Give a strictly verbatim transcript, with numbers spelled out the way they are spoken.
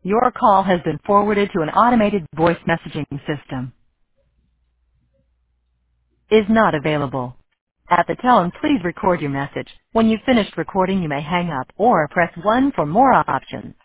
Your call has been forwarded to an automated voice messaging system. Is not available. At the tone, please record your message. When you've finished recording, you may hang up or press one for more options.